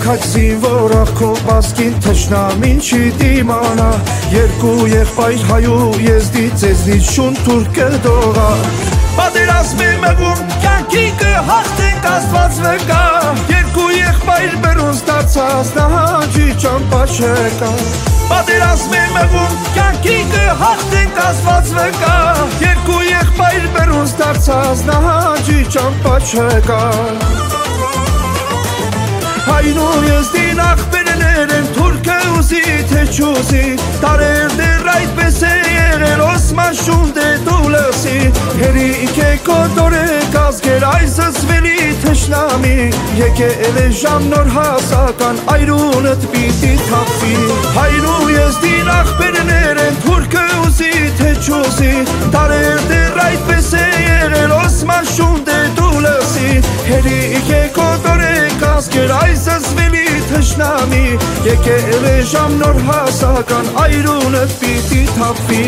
քաջ զինվորախ քո բասկին թշնամին չի դիմանա Երկու եղբայր հայու եզդի ձեզնից շուն թուր կդողա Պատերազմի մեղում կյանքի կհաղթենք Աստված վկա Երկու եղբայր բերուն ստացած նահանջի ճամպա չկա Պատերազմի մեղում կյանքի կհաղթենք Աստված վկա Երկու եղբայր բերուն ստացած նահանջի ճամպա չկա Հայնու եզդին աղբերներ են թուրքը ուզի թե չուզի Տարեր դեր այդպես է եղել Օսման շունդ է դու լսի Հերիք է կոտոր է կազգեր այս զվելի թշնամի Եկել է ժամ նոր հասական այրունըտ պիտի թափվի Հայնու եզդին աղբերներ են թուրքը ուզի թե չուզի Տարեր դեր այդպես է եղել Օսման շունդ է դու լսի Հերիք է կոտոր է կազգեր այս զվելի թշնամի Եկել է ժամ նոր հասական այրունըտ պիտի թափվի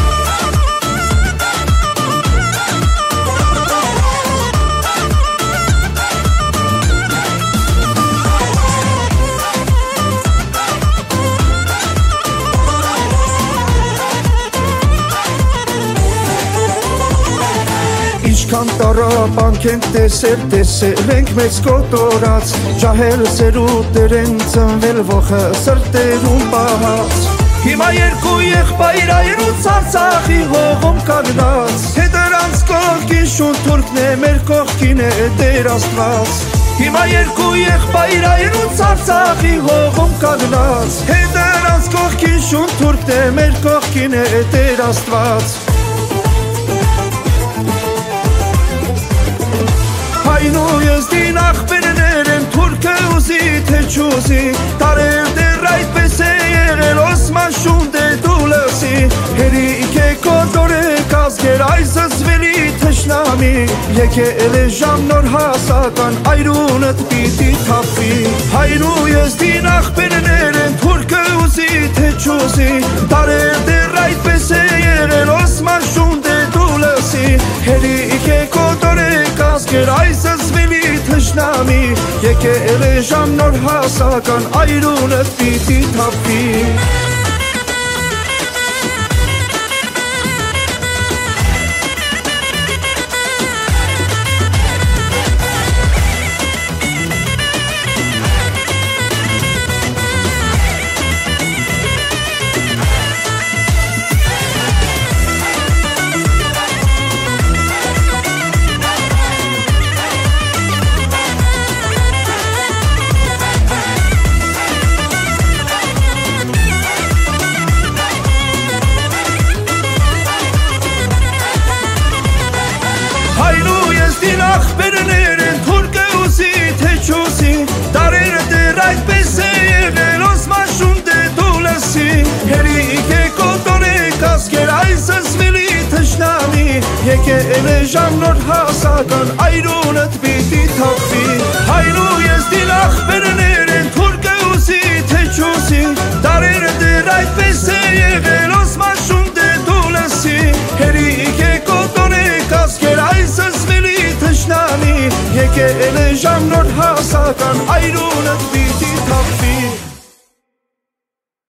Ինչքան տարապանք ենք տեսել ենք մեծ կոտորած Ջահել սերուտեր են ծնվել ողը սրտերում պահած Հիմա երկու եղբայր այրուց Արցախի հողում կանգնած Թե դրանց կողքին շուն թուրքն է մեր կողքին է Տեր Աստված Հիմա երկու եղբայր այրուց Արցախի հողում կանգնած Թե դրանց կողքին շուն թուրքն է մեր կողքին է Տեր Աստված Հայնու եզդին աղբերներ են թուրքը ուզի թե չուզի Տարեր դեր այդպես է եղել Օսման շունդ է դու լսի Հերիք է կոտոր է կազգեր այս զվելի թշնամի Եկել է ժամ նոր հասական այրունըտ պիտի թափվի Հայնու եզդին աղբերներ են թուրքը ուզի թե չուզի Տարեր դեր այդպես է եղել Օսման շունդ է դու լսի Հերիք է կոտոր է կազգեր այս զվելի թշնամի Եկել է ժամ նոր հասական այրունըտ պիտի թափվի Աղբերներ են թուրքը ուզի թե չուզի Տարերը դեր այդպես է եղել Օսման շունդ է դու լսի Հերիք է կոտոր է կազգեր այս զվելի թշնամի Եկել է ժամ նոր հասական այրունըտ պիտի թափվի Հայնու եզդին աղբերներ են թուրքը ուզի թե չուզի Տարերը դեր այդպես է եղել Օսման շունդ է դու լսի Հերիք է կոտոր է կազգեր այս զվելի թշնամի Եկել է ժամ նոր հասական այրունըտ պիտի թափվի